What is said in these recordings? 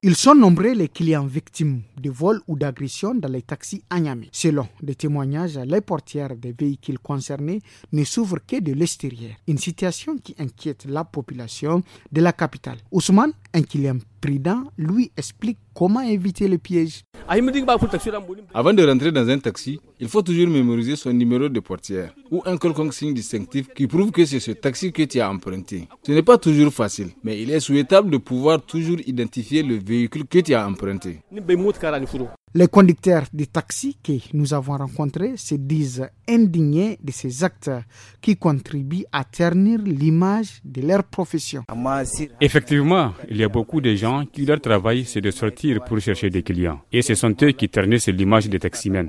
Ils sont nombreux les clients victimes de vols ou d'agressions dans les taxis à Niamey. Selon des témoignages, les portières des véhicules concernés ne s'ouvrent que de l'extérieur. Une situation qui inquiète la population de la capitale. Ousmane, un client prudent, lui explique comment éviter le piège. Avant de rentrer dans un taxi, il faut toujours mémoriser son numéro de portière ou un quelconque signe distinctif qui prouve que c'est ce taxi que tu as emprunté. Ce n'est pas toujours facile, mais il est souhaitable de pouvoir toujours identifier le véhicule que tu as emprunté. Les conducteurs de taxis que nous avons rencontrés se disent indignés de ces actes qui contribuent à ternir l'image de leur profession. Effectivement, il y a beaucoup de gens qui leur travail c'est de sortir pour chercher des clients. Et ce sont eux qui ternissent l'image des taximens.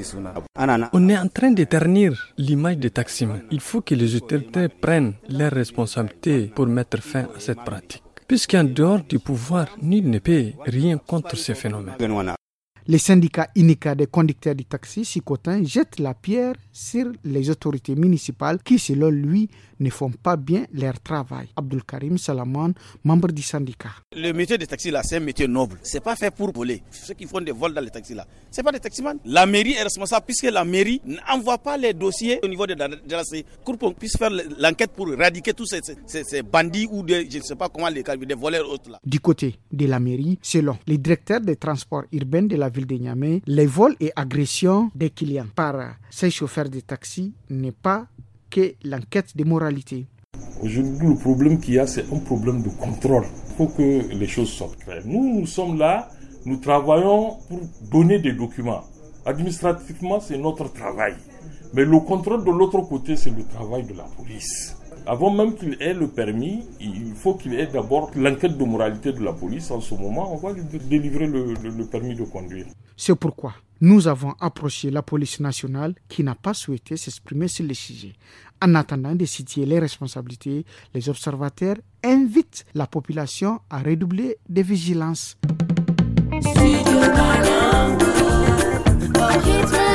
On est en train de ternir l'image des taximens. Il faut que les autorités prennent leurs responsabilités pour mettre fin à cette pratique. Puisqu'en dehors du pouvoir, nul ne peut rien contre ces phénomènes. Les syndicats INICA des conducteurs de taxi Sikotin jettent la pierre sur les autorités municipales qui, selon lui, ne font pas bien leur travail. Abdul Karim Salaman, membre du syndicat. Le métier des taxis là, c'est un métier noble. C'est pas fait pour voler. Ceux qui font des vols dans les taxis là, c'est pas des taximans. La mairie est responsable puisque la mairie n'envoie pas les dossiers au niveau de la pour qu'on puisse faire l'enquête pour éradiquer tous ces bandits ou je ne sais pas comment les qualifier, des voleurs autres là. Du côté de la mairie, selon les directeurs des transports urbains de la ville de Niamey, les vols et agressions des clients par ces chauffeurs de taxi n'est pas que l'enquête de moralité. Aujourd'hui, le problème qu'il y a, c'est un problème de contrôle. Il faut que les choses soient claires. Nous sommes là, nous travaillons pour donner des documents. Administrativement, c'est notre travail. Mais le contrôle de l'autre côté, c'est le travail de la police. Avant même qu'il ait le permis, il faut qu'il ait d'abord l'enquête de moralité de la police. En ce moment, on va lui délivrer le permis de conduire. C'est pourquoi nous avons approché la police nationale qui n'a pas souhaité s'exprimer sur le sujet. En attendant de situer les responsabilités, les observateurs invitent la population à redoubler de vigilance.